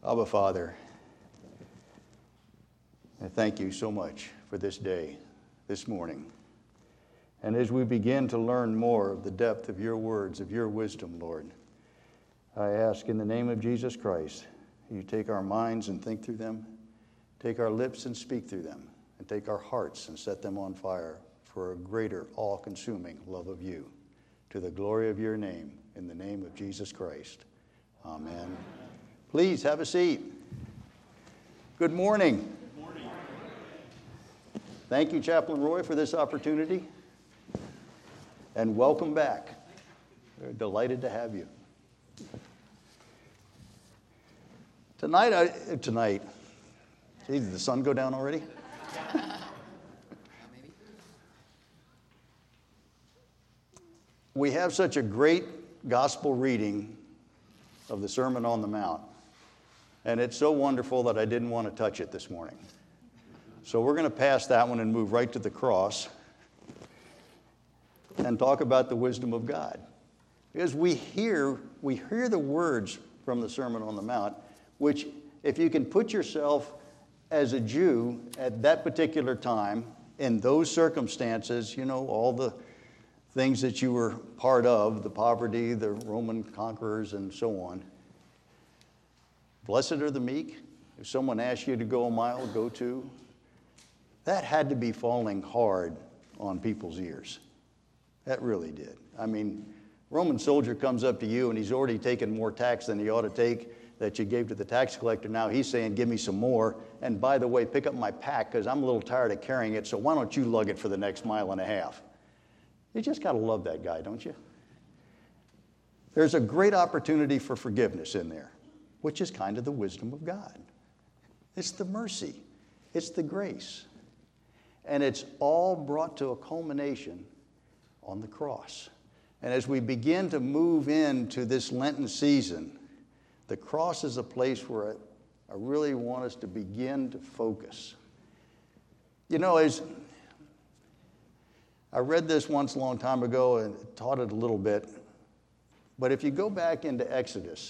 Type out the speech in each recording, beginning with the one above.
Abba, Father, I thank you so much for this day, this morning. And as we begin to learn more of the depth of your words, of your wisdom, Lord, I ask in the name of Jesus Christ, you take our minds and think through them, take our lips and speak through them, and take our hearts and set them on fire for a greater, all-consuming love of you, to the glory of your name, in the name of Jesus Christ. Amen. Please have a seat. Good morning. Good morning. Thank you, Chaplain Roy, for this opportunity. And welcome back. We're delighted to have you. Tonight, geez, did the sun go down already? We have such a great gospel reading of the Sermon on the Mount. And it's so wonderful that I didn't want to touch it this morning. So we're going to pass that one and move right to the cross and talk about the wisdom of God. Because we hear the words from the Sermon on the Mount, which if you can put yourself as a Jew at that particular time, in those circumstances, you know, all the things that you were part of, the poverty, the Roman conquerors, and so on. Blessed are the meek. If someone asks you to go a mile, go two. That had to be falling hard on people's ears. That really did. I mean, Roman soldier comes up to you and he's already taken more tax than he ought to take that you gave to the tax collector. Now he's saying, give me some more. And by the way, pick up my pack because I'm a little tired of carrying it, so why don't you lug it for the next mile and a half? You just got to love that guy, don't you? There's a great opportunity for forgiveness in there, which is kind of the wisdom of God. It's the mercy. It's the grace. And it's all brought to a culmination on the cross. And as we begin to move into this Lenten season, the cross is a place where I really want us to begin to focus. You know, as I read this once a long time ago and taught it a little bit, but if you go back into Exodus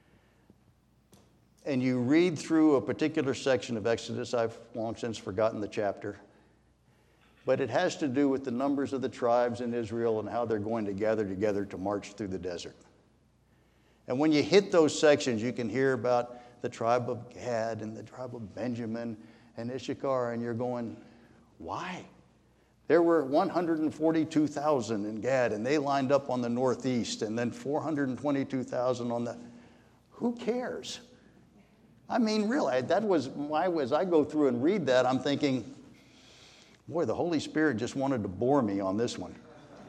and you read through a particular section of Exodus, I've long since forgotten the chapter, but it has to do with the numbers of the tribes in Israel and how they're going to gather together to march through the desert. And when you hit those sections, you can hear about the tribe of Gad and the tribe of Benjamin and Issachar, and you're going, why? There were 142,000 in Gad, and they lined up on the northeast, and then 422,000 on the... Who cares? I mean, really, that was as I go through and read that, I'm thinking, boy, the Holy Spirit just wanted to bore me on this one.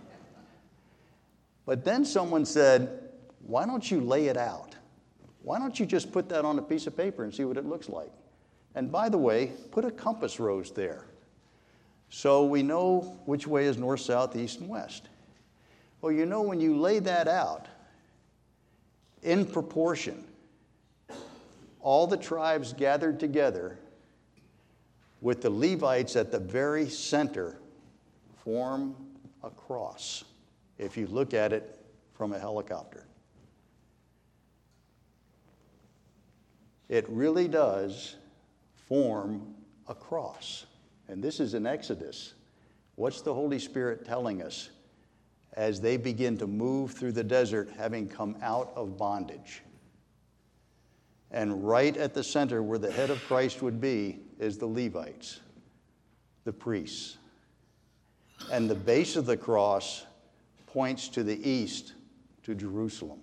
But then someone said, why don't you lay it out? Why don't you just put that on a piece of paper and see what it looks like? And by the way, put a compass rose there, so we know which way is north, south, east, and west. Well, you know, when you lay that out in proportion, all the tribes gathered together with the Levites at the very center form a cross, if you look at it from a helicopter. It really does form a cross. And this is in Exodus. What's the Holy Spirit telling us as they begin to move through the desert, having come out of bondage? And right at the center where the head of Christ would be is the Levites, the priests. And the base of the cross points to the east, to Jerusalem.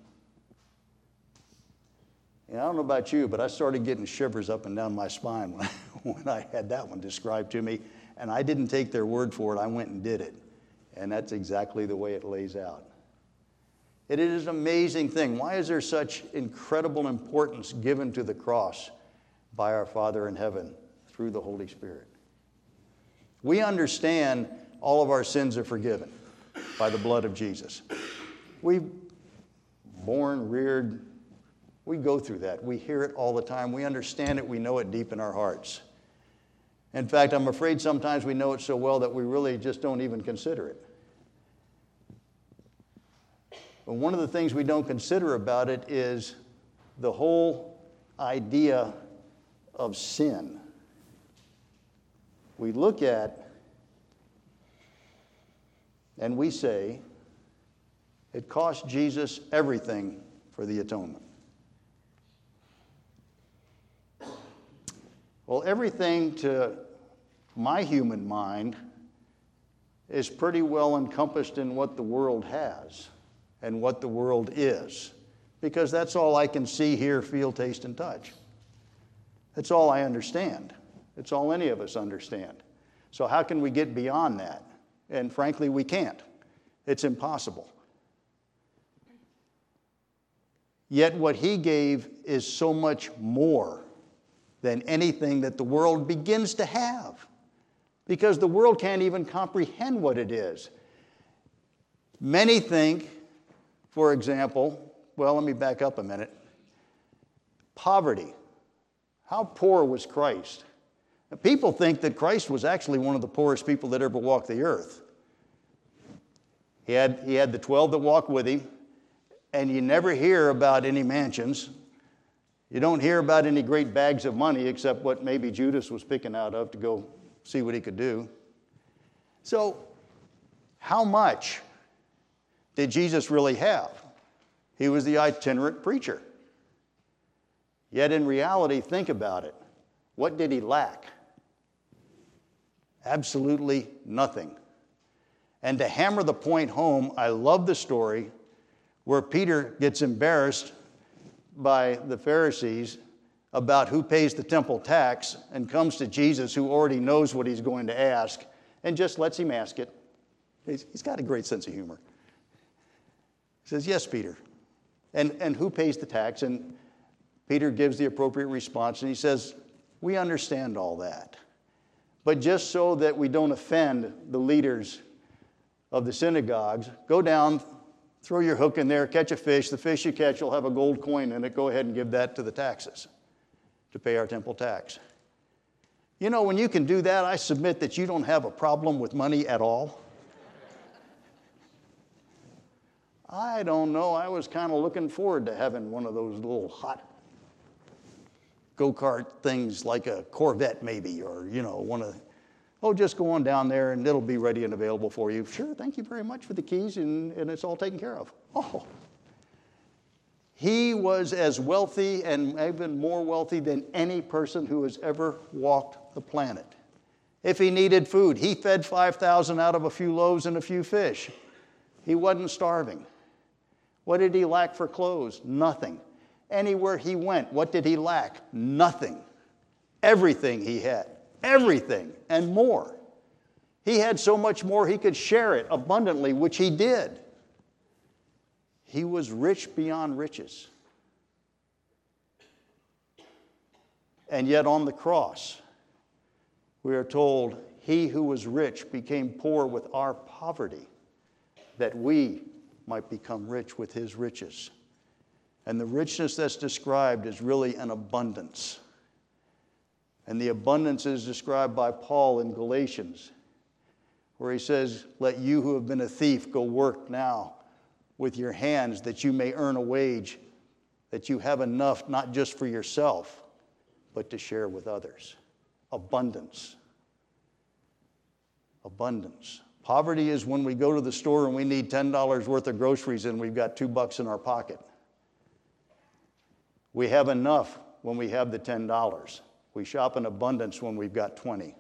And I don't know about you, but I started getting shivers up and down my spine when I had that one described to me. And I didn't take their word for it. I went and did it. And that's exactly the way it lays out. It is an amazing thing. Why is there such incredible importance given to the cross by our Father in heaven through the Holy Spirit? We understand all of our sins are forgiven by the blood of Jesus. We've born, reared, we go through that. We hear it all the time. We understand it. We know it deep in our hearts. In fact, I'm afraid sometimes we know it so well that we really just don't even consider it. But one of the things we don't consider about it is the whole idea of sin. We look at and we say, it cost Jesus everything for the atonement. Well, everything to my human mind is pretty well encompassed in what the world has and what the world is, because that's all I can see, hear, feel, taste, and touch. That's all I understand. It's all any of us understand. So how can we get beyond that? And frankly, we can't. It's impossible. Yet what he gave is so much more than anything that the world begins to have, because the world can't even comprehend what it is. Many think, for example, well, let me back up a minute. Poverty. How poor was Christ? People think that Christ was actually one of the poorest people that ever walked the earth. He had the 12 that walked with him, and you never hear about any mansions. You don't hear about any great bags of money, except what maybe Judas was picking out of to go see what he could do. So, how much did Jesus really have? He was the itinerant preacher. Yet in reality, think about it. What did he lack? Absolutely nothing. And to hammer the point home, I love the story where Peter gets embarrassed by the Pharisees about who pays the temple tax and comes to Jesus, who already knows what he's going to ask, and just lets him ask it. He's got a great sense of humor. He says, yes, Peter. And who pays the tax? And Peter gives the appropriate response, and he says, we understand all that. But just so that we don't offend the leaders of the synagogues, go down, throw your hook in there, catch a fish. The fish you catch will have a gold coin in it. Go ahead and give that to the taxes to pay our temple tax. You know, when you can do that, I submit that you don't have a problem with money at all. I don't know. I was kind of looking forward to having one of those little hot go-kart things like a Corvette maybe, or, just go on down there and it'll be ready and available for you. Sure, thank you very much for the keys, and it's all taken care of. Oh. He was as wealthy and even more wealthy than any person who has ever walked the planet. If he needed food, he fed 5,000 out of a few loaves and a few fish. He wasn't starving. What did he lack for clothes? Nothing. Anywhere he went, what did he lack? Nothing. Everything he had. Everything and more. He had so much more he could share it abundantly, which he did. He was rich beyond riches. And yet on the cross, we are told, he who was rich became poor with our poverty, that we might become rich with his riches. And the richness that's described is really an abundance. And the abundance is described by Paul in Galatians, where he says, let you who have been a thief go work now with your hands, that you may earn a wage, that you have enough not just for yourself, but to share with others. Abundance. Abundance. Poverty is when we go to the store and we need $10 worth of groceries and we've got $2 in our pocket. We have enough when we have the $10. We shop in abundance when we've got 20.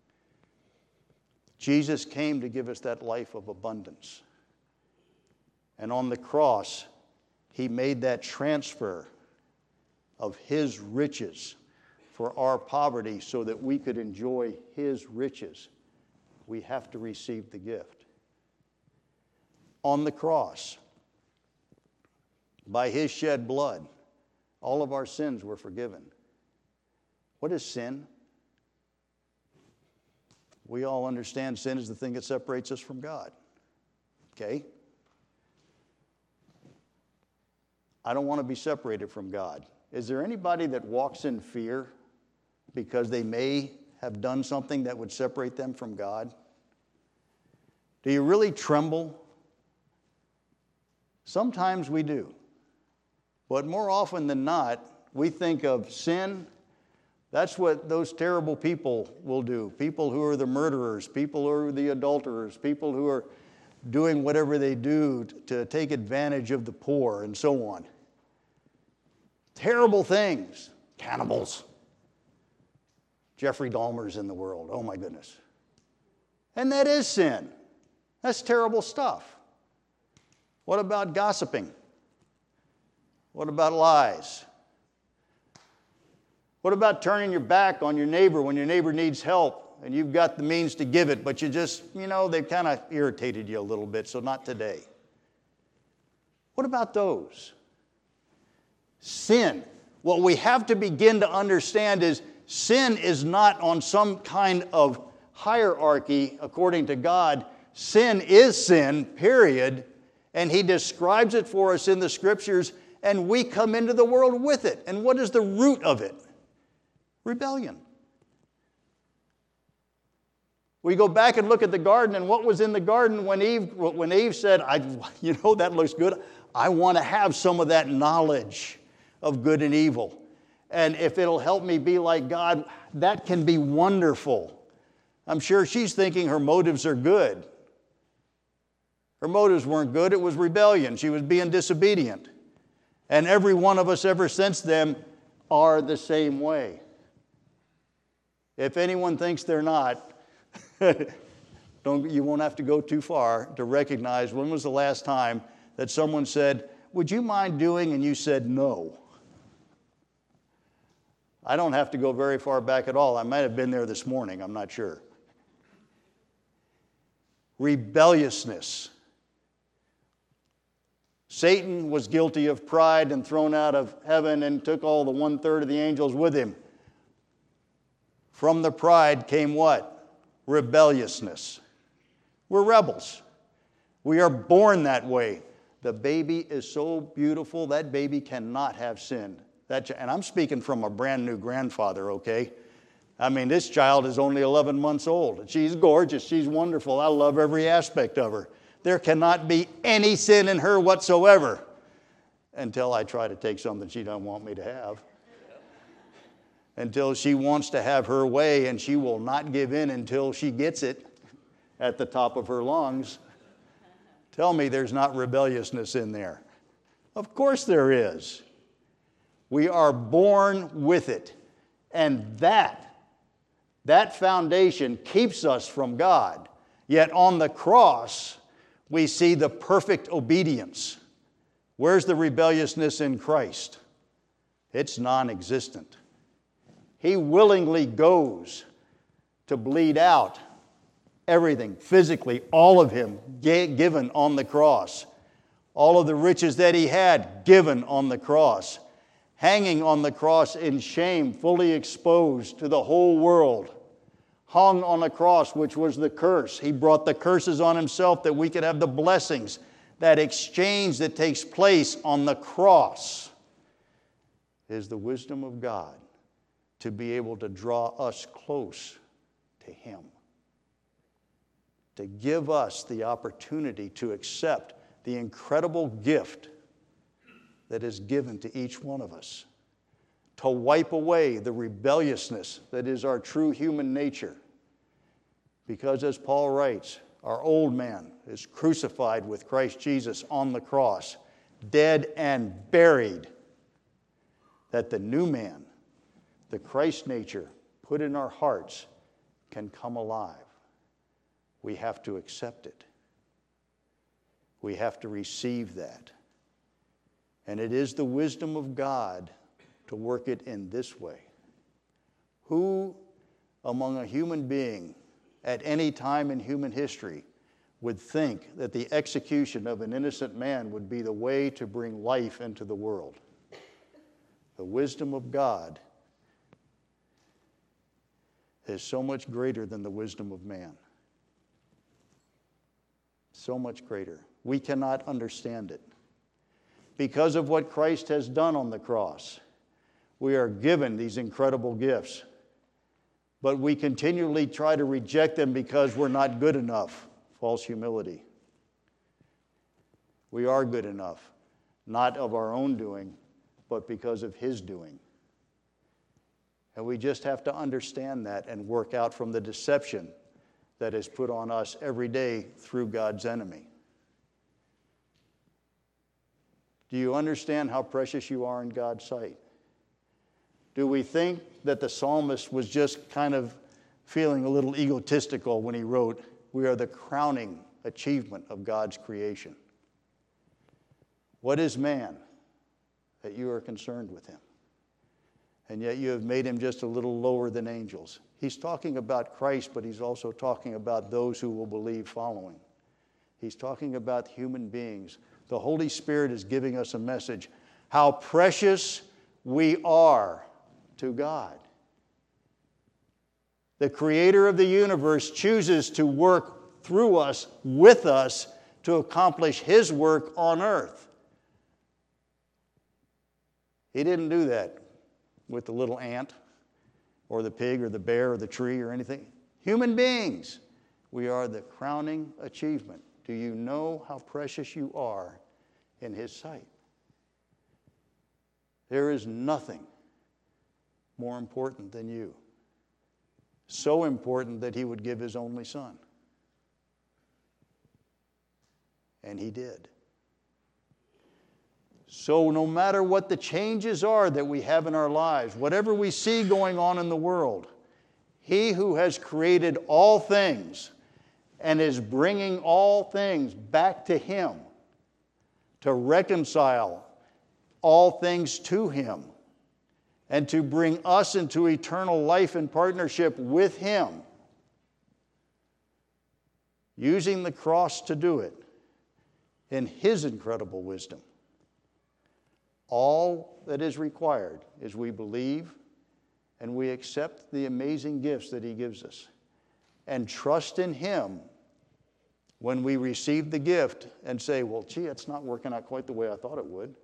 Jesus came to give us that life of abundance. And on the cross, he made that transfer of his riches for our poverty so that we could enjoy his riches. We have to receive the gift. On the cross, by his shed blood, all of our sins were forgiven. What is sin? We all understand sin is the thing that separates us from God. Okay? I don't want to be separated from God. Is there anybody that walks in fear because they may have done something that would separate them from God? Do you really tremble? Sometimes we do. But more often than not, We think of sin. That's what those terrible people will do. People who are the murderers, people who are the adulterers, people who are doing whatever they do to take advantage of the poor and so on. Terrible things. Cannibals. Jeffrey Dahmer's in the world. Oh my goodness. And that is sin. That's terrible stuff. What about gossiping? What about lies? What about turning your back on your neighbor when your neighbor needs help and you've got the means to give it, but you just, they've kind of irritated you a little bit, so not today. What about those? Sin. What we have to begin to understand is sin is not on some kind of hierarchy according to God. Sin is sin, period. And He describes it for us in the Scriptures, and we come into the world with it. And what is the root of it? Rebellion. We go back and look at the garden, and what was in the garden when Eve said, that looks good. I want to have some of that knowledge of good and evil. And if it'll help me be like God, that can be wonderful. I'm sure she's thinking her motives are good. Her motives weren't good. It was rebellion. She was being disobedient. And every one of us ever since then are the same way. If anyone thinks they're not, you won't have to go too far to recognize when was the last time that someone said, "Would you mind doing?" and you said no. I don't have to go very far back at all. I might have been there this morning. I'm not sure. Rebelliousness. Satan was guilty of pride and thrown out of heaven and took all the 1/3 of the angels with him. From the pride came what? Rebelliousness. We're rebels. We are born that way. The baby is so beautiful, that baby cannot have sin. And I'm speaking from a brand new grandfather, okay? I mean, this child is only 11 months old. She's gorgeous. She's wonderful. I love every aspect of her. There cannot be any sin in her whatsoever until I try to take something she doesn't want me to have. Until she wants to have her way, and she will not give in until she gets it at the top of her lungs. Tell me there's not rebelliousness in there. Of course there is. We are born with it. And that foundation keeps us from God. Yet on the cross, we see the perfect obedience. Where's the rebelliousness in Christ? It's non-existent. He willingly goes to bleed out everything, physically, all of Him given on the cross. All of the riches that He had given on the cross. Hanging on the cross in shame, fully exposed to the whole world. Hung on a cross, which was the curse. He brought the curses on Himself that we could have the blessings. That exchange that takes place on the cross is the wisdom of God to be able to draw us close to Him. To give us the opportunity to accept the incredible gift that is given to each one of us. To wipe away the rebelliousness that is our true human nature. Because as Paul writes, our old man is crucified with Christ Jesus on the cross, dead and buried, that the new man, the Christ nature put in our hearts, can come alive. We have to accept it. We have to receive that. And it is the wisdom of God to work it in this way. Who among a human being at any time in human history would think that the execution of an innocent man would be the way to bring life into the world? The wisdom of God is so much greater than the wisdom of man. So much greater. We cannot understand it. Because of what Christ has done on the cross, we are given these incredible gifts. But we continually try to reject them because we're not good enough. False humility. We are good enough, not of our own doing, but because of His doing. And we just have to understand that and work out from the deception that is put on us every day through God's enemy. Do you understand how precious you are in God's sight? Do we think that the psalmist was just kind of feeling a little egotistical when he wrote, "We are the crowning achievement of God's creation"? What is man that you are concerned with him? And yet you have made him just a little lower than angels. He's talking about Christ, but he's also talking about those who will believe following. He's talking about human beings. The Holy Spirit is giving us a message, how precious we are to God. The Creator of the universe chooses to work through us, with us, to accomplish His work on earth. He didn't do that with the little ant or the pig or the bear or the tree or anything. Human beings, we are the crowning achievement. Do you know how precious you are in His sight? There is nothing more important than you. So important that He would give His only Son. And He did. So no matter what the changes are that we have in our lives, whatever we see going on in the world, He who has created all things and is bringing all things back to Him to reconcile all things to Him and to bring us into eternal life and partnership with Him, using the cross to do it in His incredible wisdom. All that is required is we believe and we accept the amazing gifts that He gives us and trust in Him when we receive the gift and say, well, gee, it's not working out quite the way I thought it would.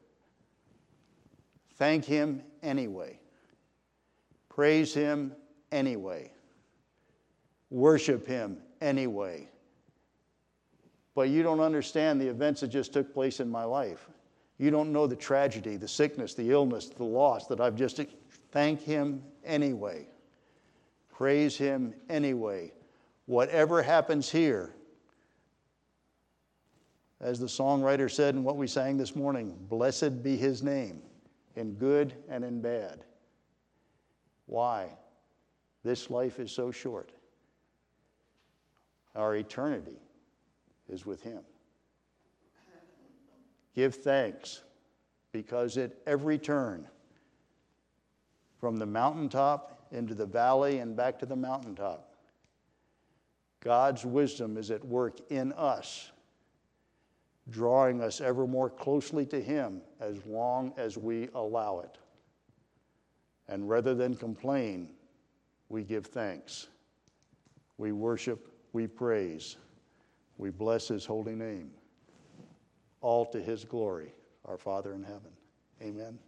Thank Him anyway. Praise Him anyway. Worship Him anyway. But you don't understand the events that just took place in my life. You don't know the tragedy, the sickness, the illness, the loss that I've just... Thank Him anyway. Praise Him anyway. Whatever happens here, as the songwriter said in what we sang this morning, blessed be His name, in good and in bad. Why? This life is so short. Our eternity is with Him. Give thanks, because at every turn, from the mountaintop into the valley and back to the mountaintop, God's wisdom is at work in us, drawing us ever more closely to Him as long as we allow it. And rather than complain, we give thanks. We worship, we praise, we bless His holy name. All to His glory, our Father in heaven. Amen.